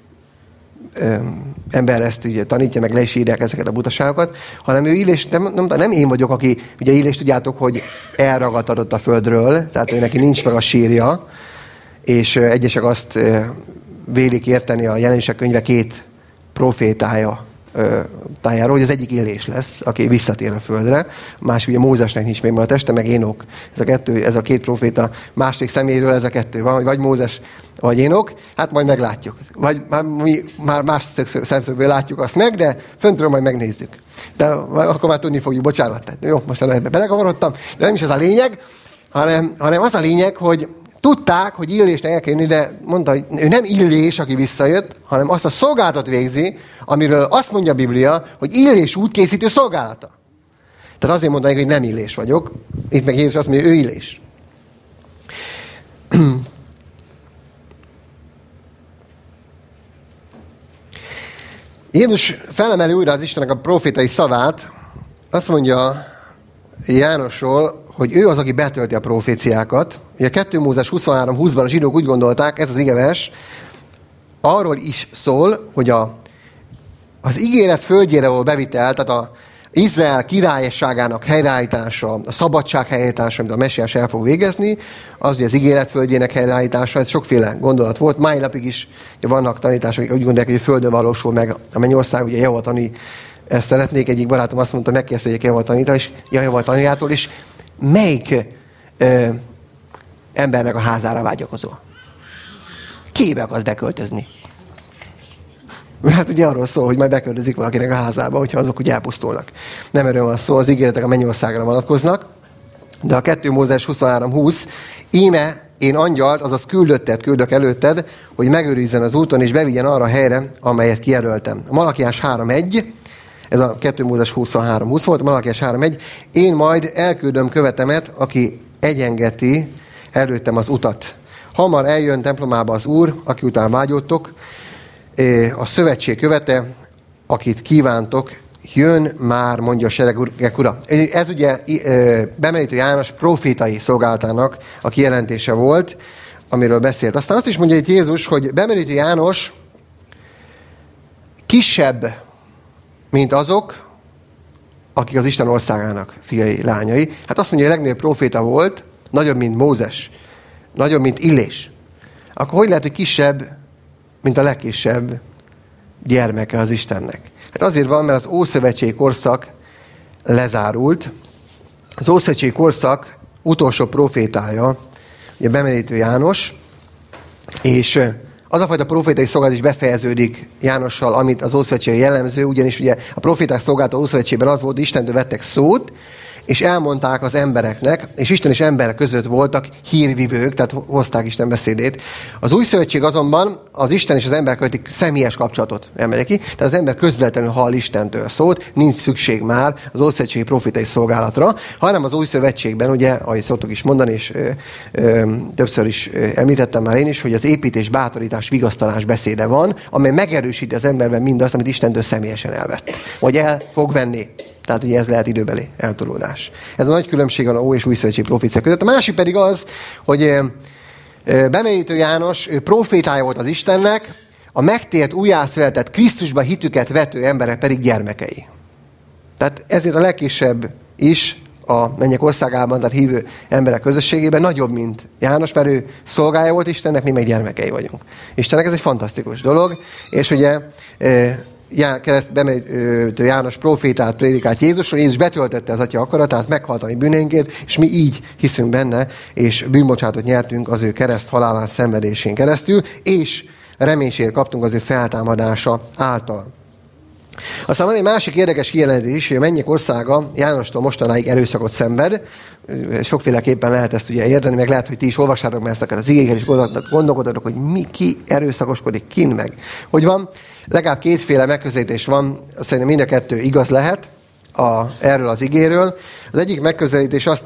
ember ezt ugye tanítja, meg le is írják ezeket a butaságokat, hanem ő Illés, nem én vagyok, aki, ugye Illés tudjátok, hogy elragadtatott a földről, tehát ő neki nincs meg a sírja, és egyesek azt vélik érteni a Jelenések könyve két profétája tájáról, hogy az egyik Illés lesz, aki visszatér a földre, a másik ugye Mózesnek nincs még a teste, meg Énok. Ez a két proféta másik személyről ez a kettő van, vagy Mózes, vagy Énok, hát majd meglátjuk. Vagy mi már más szemszögből látjuk azt meg, de föntről majd megnézzük. De akkor már tudni fogjuk, bocsánat. Tehát, jó, most ebbe belegavarodtam, de nem is ez a lényeg, hanem az a lényeg, hogy tudták, hogy Illésnek el kell jönni, de mondta, hogy ő nem Illés, aki visszajött, hanem azt a szolgálatot végzi, amiről azt mondja a Biblia, hogy Illés útkészítő szolgálata. Tehát azért mondta, hogy nem Illés vagyok. Itt meg Jézus azt mondja, hogy ő Illés. Jézus felemeli újra az Istennek a profétai szavát. Azt mondja Jánosról, hogy ő az, aki betölti a proféciákat. Ugye 2 Mózes 23:20-ban a zsidók úgy gondolták, ez az igevers, arról is szól, hogy az ígéret földjére való bevitel, tehát a Izrael királyságának helyreállítása, a szabadság helyreállítása, amit a messiás el fog végezni, az ugye az ígéret földjének helyreállítása, ez sokféle gondolat volt. Mai napig is vannak tanítások, akik úgy gondolják, hogy a földön valósul meg a mennyország, ugye Jehova tanúi ezt szeretnék. Egyik barátom azt mondta, megkérdezte egy Jehova tanújától is, melyik embernek a házára vágyakozol? Kibe akarsz beköltözni? Hát ugye arról szól, hogy majd beköltözik valakinek a házába, hogyha azok úgy elpusztulnak. Nem erről van szó, az ígéretek a mennyországra vonatkoznak, de a 2 Mózes 23:20, íme én angyalt, azaz küldök előtted, hogy megőrizzen az úton, és bevigyen arra a helyre, amelyet kijelöltem. A Malakiás 3:1, ez a 2 Mózes 23:20 volt, a Malakiás 3:1, én majd elküldöm követemet, aki egyengeti előttem az utat. Hamar eljön templomába az Úr, aki után vágyódtok, a szövetség követe, akit kívántok, jön már, mondja a seregek ura. Ez ugye bemerítő János profétai szolgálatának a kijelentése volt, amiről beszélt. Aztán azt is mondja itt Jézus, hogy bemerítő János kisebb, mint azok, akik az Isten országának fiai, lányai. Hát azt mondja, hogy a legnagyobb proféta volt, nagyobb, mint Mózes, nagyobb, mint Illés. Akkor hogy lehet, hogy kisebb, mint a legkisebb gyermeke az Istennek? Hát azért van, mert az Ószövetségi korszak lezárult. Az Ószövetségi korszak utolsó profétája, ugye bemerítő János, és az a fajta profétai szolgálat is befejeződik Jánossal, amit az Ószövetségre jellemző, ugyanis ugye a proféták szolgálata Ószövetségben az volt, hogy Istentől vettek szót, és elmondták az embereknek, és Isten és emberek között voltak hírvivők, tehát hozták Isten beszédét. Az új szövetség azonban az Isten és az ember közötti személyes kapcsolatot emelje ki, tehát az ember közvetlenül hall Istentől szót, nincs szükség már az ószövetségi profétai szolgálatra, hanem az új szövetségben, ugye, ahogy szoktuk is mondani, és többször is említettem már én is, hogy az építés, bátorítás, vigasztalás beszéde van, amely megerősíti az emberben mindazt, amit Istentől személyesen elvett, vagy el fog venni. Tehát ugye ez lehet időbeli eltolódás. Ez a nagy különbség a Ó és Új Szövetségi profécia között. A másik pedig az, hogy bemerítő János profétája volt az Istennek, a megtért, újjászületett, Krisztusba hitüket vető emberek pedig gyermekei. Tehát ezért a legkisebb is a mennyek országában, tehát hívő emberek közösségében nagyobb, mint János, mert ő szolgája volt Istennek, mi meg gyermekei vagyunk. Istennek ez egy fantasztikus dolog, és ugye kereszt bemerítő János profétát prédikált Jézusról, Jézus betöltötte az Atya akaratát, meghalt a mi bűneinkért, és mi így hiszünk benne, és bűnbocsánatot nyertünk az ő kereszt halálán szenvedésén keresztül, és reménységet kaptunk az ő feltámadása által. Aztán van egy másik érdekes kijelentés is, hogy a mennyek országa Jánostól mostanáig erőszakot szenved. Sokféleképpen lehet ezt ugye érteni, meg lehet, hogy ti is olvassátok meg ezt akár az igéket, és gondolkodtok, hogy ki erőszakoskodik, kin meg. Hogy van? Legalább kétféle megközelítés van, szerintem mind a kettő igaz lehet erről az igéről. Az egyik megközelítés azt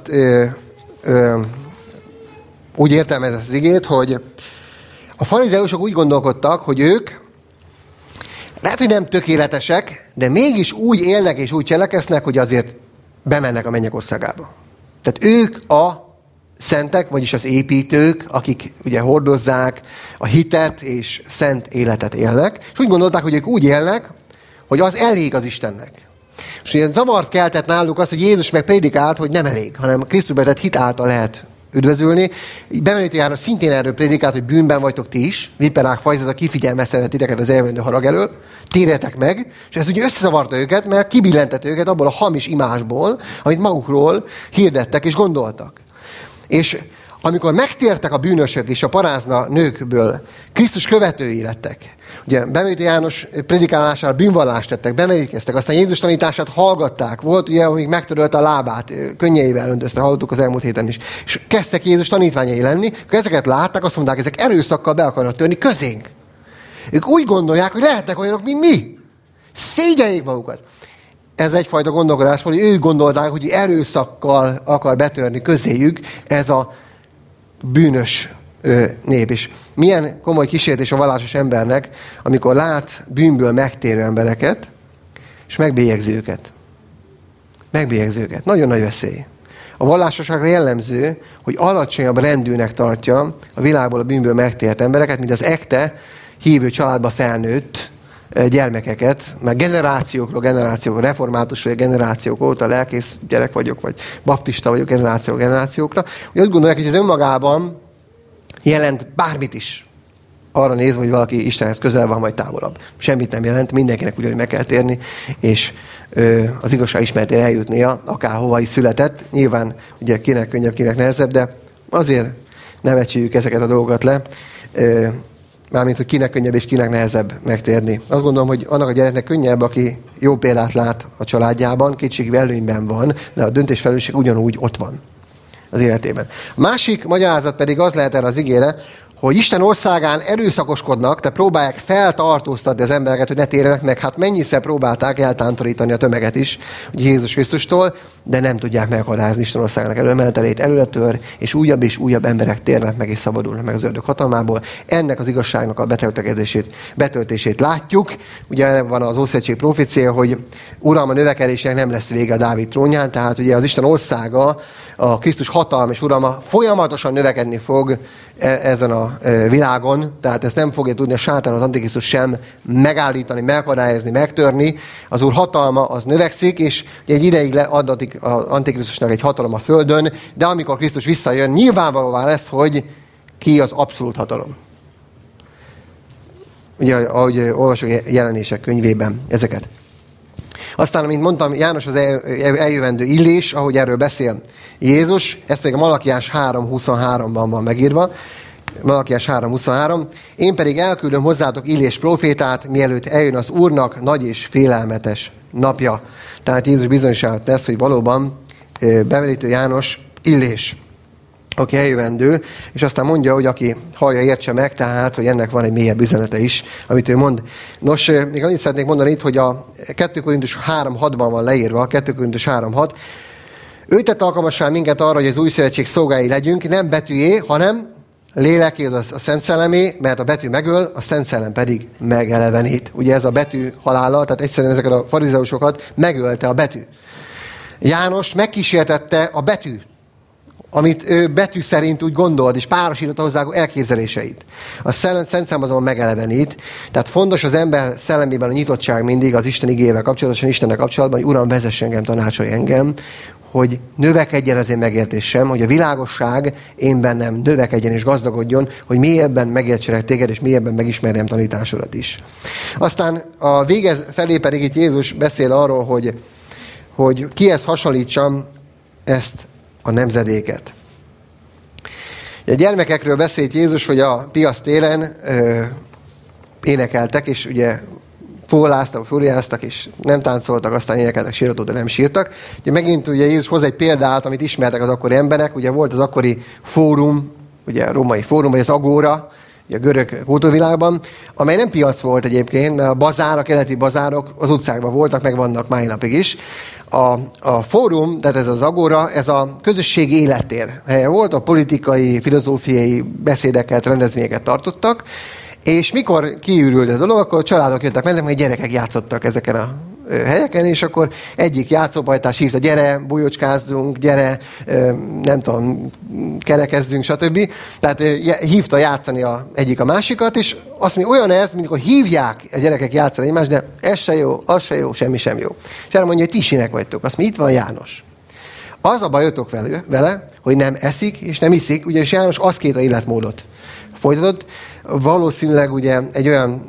úgy értelmez az igét, hogy a farizeusok úgy gondolkodtak, hogy ők lehet, hogy nem tökéletesek, de mégis úgy élnek és úgy cselekednek, hogy azért bemennek a mennyek országába. Tehát ők a szentek, vagyis az építők, akik ugye hordozzák a hitet és szent életet élnek, és úgy gondolták, hogy ők úgy élnek, hogy az elég az Istennek. És ugye zavart keltett náluk az, hogy Jézus meg prédikált, hogy nem elég, hanem Krisztusba tett hit által lehet üdvözülni. Bemerítő János szintén erről prédikált, hogy bűnben vagytok ti is, viperák fajzata kifigyelmeztetett titeket az elvendő harag elől, térjetek meg, és ez ugye összezavarta őket, mert kibillentett őket abból a hamis imásból, amit magukról hirdettek és gondoltak. És amikor megtértek a bűnösök és a parázna nőkből, Krisztus követői lettek. Ugye bemerítő János predikálására bűnvallást tettek, bemerítkeztek, aztán Jézus tanítását hallgatták. Volt ugye, amíg megtörölte a lábát, könnyeivel öntözte, hallottuk az elmúlt héten is. És kezdtek Jézus tanítványai lenni, akkor ezeket látták, azt mondták, ezek erőszakkal be akarnak törni közénk. Ők úgy gondolják, hogy lehetnek olyanok, mint mi. Szégyeljék magukat. Ez egyfajta gondolkodás volt, hogy ők gondolták, hogy erőszakkal akar betörni közéjük ez a bűnös nép. És milyen komoly kísértés a vallásos embernek, amikor lát bűnből megtérő embereket, és megbélyegzi őket. Megbélyegzi őket. Nagyon nagy veszély. A vallásosságra jellemző, hogy alacsonyabb rendűnek tartja a világból a bűnből megtért embereket, mint az ekte hívő családba felnőtt gyermekeket, mert generációkra, református vagy generációk óta lelkész gyerek vagyok, vagy baptista vagyok generációkra, hogy azt gondolják, hogy ez önmagában jelent bármit is. Arra nézve, hogy valaki Istenhez közel van, vagy távolabb. Semmit nem jelent, mindenkinek ugyanúgy meg kell térni, és az igazság ismeretére eljutnia, akárhova is született. Nyilván ugye kinek könnyebb, kinek nehezebb, de azért ne becsüljük ezeket a dolgokat le. Mármint, hogy kinek könnyebb és kinek nehezebb megtérni. Azt gondolom, hogy annak a gyereknek könnyebb, aki jó példát lát a családjában, kétségbe előnyben van, de a döntésfelelősség ugyanúgy ott van az életében. A másik magyarázat pedig az lehet erre az igére, hogy Isten országán erőszakoskodnak, tehát próbálják feltartóztatni az embereket, hogy ne térjenek meg. Hát mennyiszer próbálták eltántorítani a tömeget is, hogy Jézus Krisztustól, de nem tudják megakadályozni Isten országának előmenetelét, előretör, és újabb emberek térnek meg és szabadulnak meg az ördög hatalmából. Ennek az igazságnak a betöltését látjuk. Ugye van az Ószövetség profécia, hogy uralma növekedésének nem lesz vége a Dávid trónján, tehát ugye az Isten országa, a Krisztus hatalma és uralma folyamatosan növekedni fog ezen a világon, tehát ezt nem fogja tudni a sátán, az antikrisztus sem megállítani, megakadályozni, megtörni. Az Úr hatalma az növekszik, és egy ideig adatik az antikrisztusnak egy hatalom a földön, de amikor Krisztus visszajön, nyilvánvalóvá lesz, hogy ki az abszolút hatalom. Ugye, ahogy olvasok jelenések könyvében ezeket. Aztán, mint mondtam, János az eljövendő Illés, ahogy erről beszél Jézus, ez pedig a Malakiás 3.23-ban van megírva. Malakiás 3.23. Én pedig elküldöm hozzátok Illés prófétát, mielőtt eljön az Úrnak nagy és félelmetes napja. Tehát Jézus bizonyságot tesz, hogy valóban bemerítő János Illés, aki eljövendő, és aztán mondja, hogy aki hallja, értse meg, tehát, hogy ennek van egy mélyebb üzenete is, amit ő mond. Nos, még annyit szeretnék mondani itt, hogy a 2 Korintus 3.6-ban van leírva, 2 Korintus 3.6, ő tett alkalmassá minket arra, hogy az új szövetség szolgái legyünk, nem betűjé, hanem léleké, az a Szent Szellemé, mert a betű megöl, a Szent Szellem pedig megelevenít. Ugye ez a betű halála, tehát egyszerűen ezeket a farizeusokat megölte a betű. Jánost megkísértette a betű, amit ő betű szerint úgy gondolt, és párosította hozzá elképzeléseit. A Szent Szellem azonban megelevenít, tehát fontos az ember szellemében a nyitottság mindig az Isten igével kapcsolatosan, Istennel kapcsolatban, hogy Uram, vezess engem, tanácsolj engem, hogy növekedjen az én megértésem, hogy a világosság én bennem növekedjen és gazdagodjon, hogy mélyebben megértselek téged, és mélyebben megismerjem tanításodat is. Aztán a végez felé pedig itt Jézus beszél arról, hogy kihez hasonlítsam ezt a nemzedéket. A gyermekekről beszélt Jézus, hogy a piac téren énekeltek, és ugye fóliáztak, és nem táncoltak, aztán énekeltek, síratot, de nem sírtak. Ugye megint ugye Jézus hoz egy példát, amit ismertek az akkori emberek. Ugye volt az akkori fórum, ugye a római fórum, vagy az agóra, ugye a görög kultúrvilágban, amely nem piac volt egyébként, mert a bazár, a keleti bazárok az utcákban voltak, meg vannak mai napig is. A fórum, tehát ez az agóra, ez a közösségi élettér helye volt, a politikai, filozófiai beszédeket, rendezvényeket tartottak, és mikor kiürült ez a dolog, akkor családok jöttek, mentek, meg gyerekek játszottak ezeken a helyeken, és akkor egyik játszópajtás hívta, gyere, bujócskázzunk, gyere, nem tudom, kerekezzünk, stb. Tehát hívta játszani egyik a másikat, és azt mondja, olyan ez, mint amikor hívják a gyerekek játszani egymást, de ez se jó, az se jó, semmi sem jó. És erre mondja, hogy ti sinek vagytok. Azt mondja, itt van János. Az a bajotok vele, hogy nem eszik és nem iszik, ugyanis János aszkéta életmódot folytatott. Valószínűleg ugye egy olyan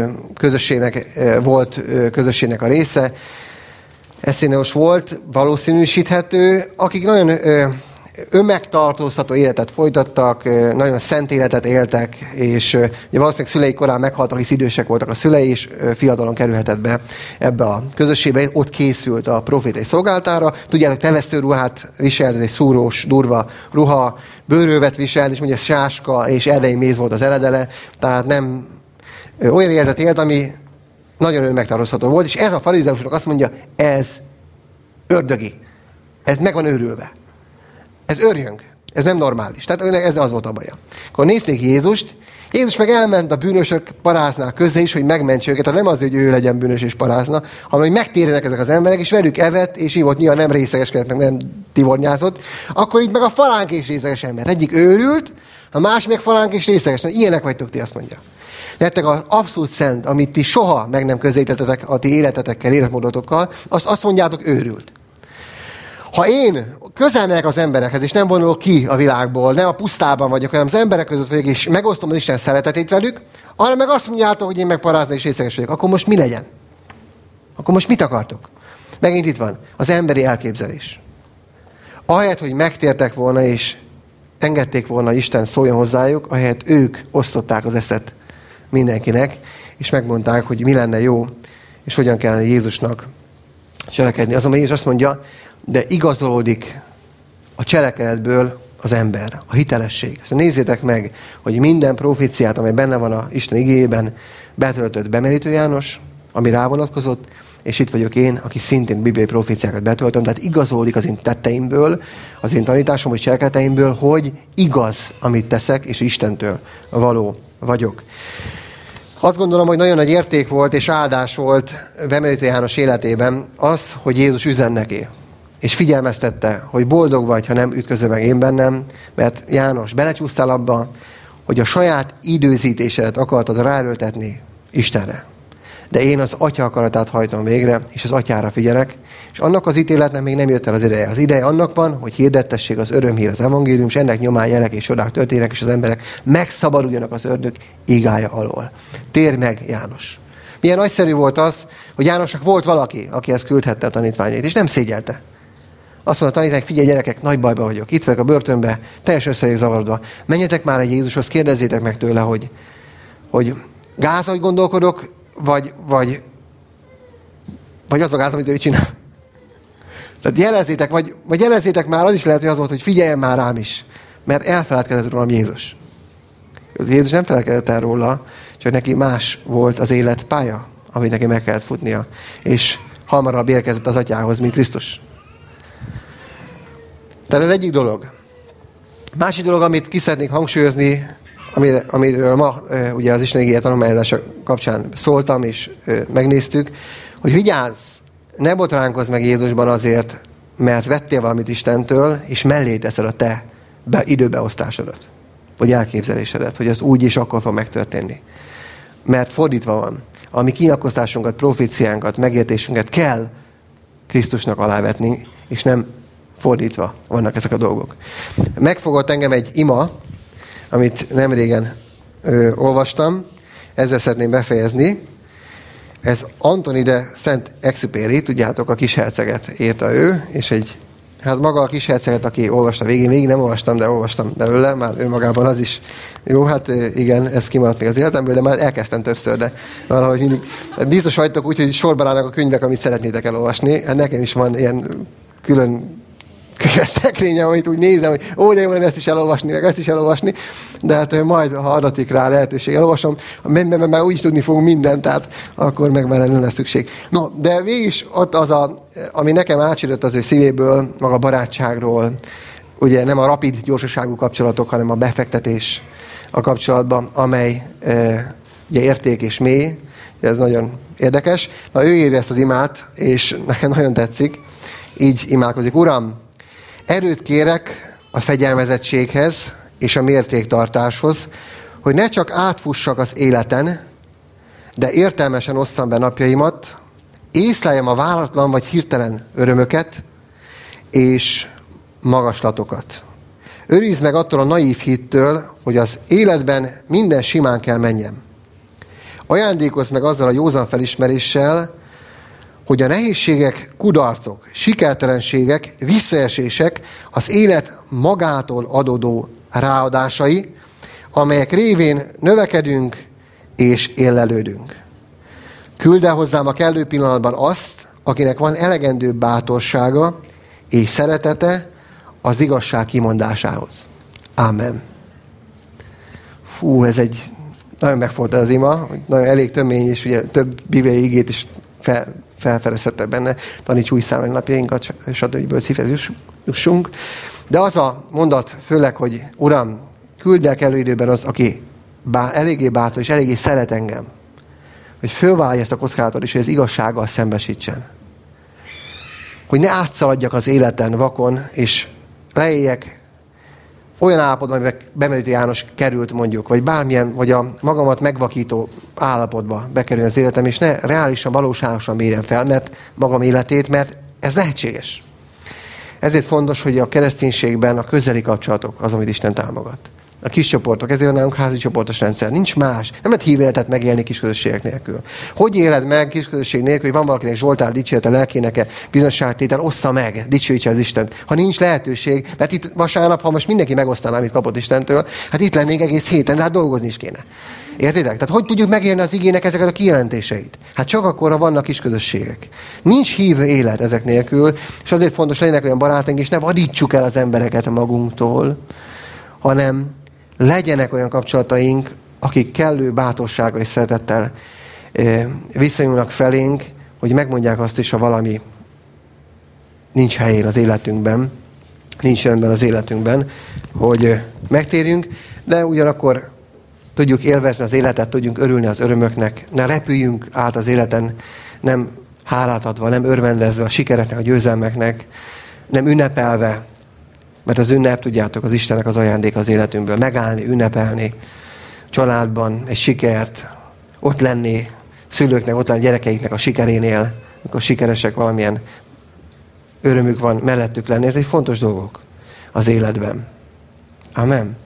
közösségnek a része, eszéneos volt, valószínűsíthető, akik nagyon önmegtartóztató életet folytattak, nagyon szent életet éltek, és ugye valószínűleg szülei korán meghaltak, hisz idősek voltak a szülei, és fiatalon kerülhetett be ebbe a közösségbe, ott készült a profétai szolgálatára. Tudjátok, tevesztő ruhát viselt, ez egy szúrós, durva ruha, bőrölvet viselt, és mondja, sáska és erdei méz volt az eredele, tehát nem olyan életet élt, ami nagyon önmegtartóztató volt, és ez a farizeusnak azt mondja, ez ördögi, ez meg van őrülve. Ez örjönk. Ez nem normális. Tehát ez az volt a baja. Akkor nézték Jézust, Jézus meg elment a bűnösök paráznák közé is, hogy megmentse őket. Tehát nem az, hogy ő legyen bűnös és parázna, hanem hogy megtérjenek ezek az emberek, és velük evett, és ívott, nyilván nem részegeskedett, meg nem tivornyázott. Akkor itt meg a falánk és részeges ember. Egyik őrült, a másik meg falánk és részeges. Ilyenek vagytok ti, azt mondja. Nektek az abszolút szent, amit ti soha meg nem közelítettetek a ti életetekkel, életmódotokkal, azt mondjátok őrült. Ha én közel megyek az emberekhez, és nem vonulok ki a világból, nem a pusztában vagyok, hanem az emberek között vagyok, és megosztom az Isten szeretetét velük, arra meg azt mondjátok, hogy én meg parázni és részeges vagyok. Akkor most mi legyen? Akkor most mit akartok? Megint itt van az emberi elképzelés. Ahelyett, hogy megtértek volna, és engedték volna, Isten szóljon hozzájuk, ahelyett ők osztották az eszet mindenkinek, és megmondták, hogy mi lenne jó, és hogyan kellene Jézusnak cselekedni. Azonban Jézus azt mondja, de igazolódik a cselekedetből az ember, a hitelesség. Szóval nézzétek meg, hogy minden proféciát, amely benne van a Isten igéjében, betöltött bemerítő János, ami rávonatkozott, és itt vagyok én, aki szintén bibliai proféciákat betöltöm, tehát igazolódik az én tetteimből, az én tanításom vagy cselekedeteimből, hogy igaz, amit teszek, és Istentől való vagyok. Azt gondolom, hogy nagyon nagy érték volt és áldás volt bemerítő János életében az, hogy Jézus üzen neki. És figyelmeztette, hogy boldog vagy, ha nem ütközöl meg én bennem, mert János, belecsúsztál abba, hogy a saját időzítésedet akartad ráerőltetni Istenre. De én az Atya akaratát hajtom végre, és az Atyára figyelek, és annak az ítéletnek még nem jött el az ideje. Az ideje annak van, hogy hirdettessék az örömhír, az evangélium, és ennek nyomán jelek és csodák történnek, és az emberek megszabaduljanak az ördög igája alól. Térj meg, János! Milyen nagyszerű volt az, hogy Jánosnak volt valaki, aki ezt küldhette a tanítványait, és nem szégyelte. Azt mondta a tanítvány, figyelj gyerekek, nagy bajba vagyok. Itt vagyok a börtönbe, teljesen össze vagyok zavarodva. Menjetek már egy Jézushoz, kérdezzétek meg tőle, hogy gáz, hogy gondolkodok, vagy az a gáz, amit ő csinál. Tehát jelezzétek, vagy jelezzétek már, az is lehet, hogy az volt, hogy figyeljen már rám is. Mert elfeledkezett rólam Jézus. Jézus nem feledkezett el róla, csak neki más volt az életpálya, amit neki meg kellett futnia. És hamarabb érkezett az atyához, mint Krisztus. Tehát ez egyik dolog. Másik dolog, amit ki szeretnék hangsúlyozni, amiről ma ugye az Isten igéje tanulmányozása kapcsán szóltam, és megnéztük, hogy vigyázz, ne botránkozz meg Jézusban azért, mert vettél valamit Istentől, és mellé teszed a te időbeosztásodat, vagy elképzelésedet, hogy az úgy és akkor fog megtörténni. Mert fordítva van. A mi kinyilatkoztásunkat, proféciánkat, megértésünket kell Krisztusnak alávetni, és nem fordítva vannak ezek a dolgok. Megfogott engem egy ima, amit nemrégen olvastam, ezzel szeretném befejezni. Ez Antoni de Saint-Exupéry, tudjátok, a Kisherceget írta ő, és hát maga a Kisherceget, aki olvasta végig, még nem olvastam, de olvastam belőle, már önmagában az is jó, hát igen, ez kimaradt még az életemből, de már elkezdtem többször, de valahogy mindig. Biztos vagytok úgy, hogy sorban állnak a könyvek, amit szeretnétek elolvasni. Hát nekem is van ilyen külön szekrényem, amit úgy nézem, hogy de jó lenne ezt is elolvasni, meg ezt is elolvasni, de hát majd, ha adatik rá lehetőség, elolvasom, mert már úgy is tudni fogunk mindent, tehát akkor meg már nem lesz szükség. No, de végig ott az, ami nekem átsidott az ő szívéből, maga a barátságról, ugye nem a rapid gyorsaságú kapcsolatok, hanem a befektetés a kapcsolatban, amely ugye érték és mély, ez nagyon érdekes. Na, ő írja ezt az imát, és nekem nagyon tetszik, így imádkozik: Uram, erőt kérek a fegyelmezettséghez és a mértéktartáshoz, hogy ne csak átfussak az életen, de értelmesen osszam be napjaimat, észleljem a váratlan vagy hirtelen örömöket és magaslatokat. Őrizd meg attól a naív hittől, hogy az életben minden simán kell menjen. Ajándékozz meg azzal a józan felismeréssel, hogy a nehézségek, kudarcok, sikertelenségek, visszaesések az élet magától adódó ráadásai, amelyek révén növekedünk és éllelődünk. Küld el hozzám a kellő pillanatban azt, akinek van elegendő bátorsága és szeretete az igazság kimondásához. Ámen. Fú, ez egy nagyon megfogta az ima, nagyon elég tömény, és ugye több bibliai igét is felfedezhettek benne, taníts új számlány napjainkat, stb. Szívhez jussunk. De az a mondat főleg, hogy Uram, küldd el kellő időben az, aki eléggé bátor és eléggé szeret engem, hogy fölvállalja ezt a kockázatot is, hogy az igazsággal szembesítsen. Hogy ne átszaladjak az életen vakon, és leéljek olyan állapotban, amiben Bemerítő János került mondjuk, vagy bármilyen, vagy a magamat megvakító állapotba bekerül az életem, és ne reálisan, valóságosan mérjem fel, mert magam életét, mert ez lehetséges. Ezért fontos, hogy a kereszténységben a közeli kapcsolatok az, amit Isten támogat. A kis csoportok, ezért van nálunk házi csoportos rendszer. Nincs más. Nem lehet hív életet megélni kisközösségek nélkül. Hogy éled meg kisközösség nélkül, hogy van valakinek Zsoltár dicsérete, lelkéneke, bizonyságtétel, ossza meg, dicsőítse az Istent. Ha nincs lehetőség, mert itt vasárnap, ha most mindenki megosztaná, amit kapott Istentől, hát itt lennénk egész héten, de hát dolgozni is kéne. Értitek? Tehát hogy tudjuk megélni az igének ezeket a kijelentéseit? Hát csak akkor, ha vannak kisközösségek. Nincs hívő élet ezek nélkül, és azért fontos legyenek olyan barátaink, és ne vadítsuk el az embereket magunktól, hanem legyenek olyan kapcsolataink, akik kellő bátorsággal és szeretettel viszonyulnak felénk, hogy megmondják azt is, ha valami nincs helyén az életünkben, nincs rendben az életünkben, hogy megtérjünk, de ugyanakkor tudjuk élvezni az életet, tudjunk örülni az örömöknek, ne repüljünk át az életen, nem hálát adva, nem örvendezve a sikereknek, a győzelmeknek, nem ünnepelve, mert az ünnep, tudjátok, az Istennek az ajándék az életünkből. Megállni, ünnepelni, családban egy sikert, ott lenni, szülőknek, ott lenni gyerekeiknek a sikerénél, amikor sikeresek, valamilyen örömük van mellettük lenni. Ez egy fontos dolgok az életben. Amen.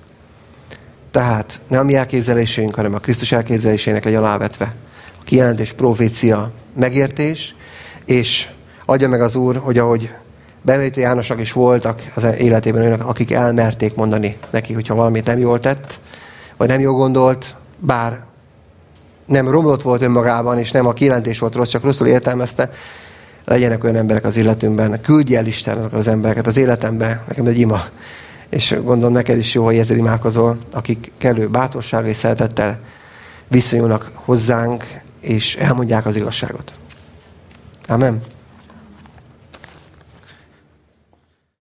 Tehát nem a mi elképzelésünk, hanem a Krisztus elképzelésének legyen alávetve. A kijelentés, profécia, megértés, és adja meg az Úr, hogy ahogy Bemerítő Jánosnak is voltak az életében olyanok, akik elmerték mondani neki, hogyha valamit nem jól tett, vagy nem jól gondolt, bár nem romlott volt önmagában, és nem a kijelentés volt rossz, csak rosszul értelmezte, legyenek olyan emberek az életünkben. Küldj el Isten azokat az embereket az életembe. Nekem egy ima. És gondolom neked is jó, hogy ezzel imádkozol, akik kellő bátorsággal és szeretettel viszonyulnak hozzánk, és elmondják az igazságot. Amen.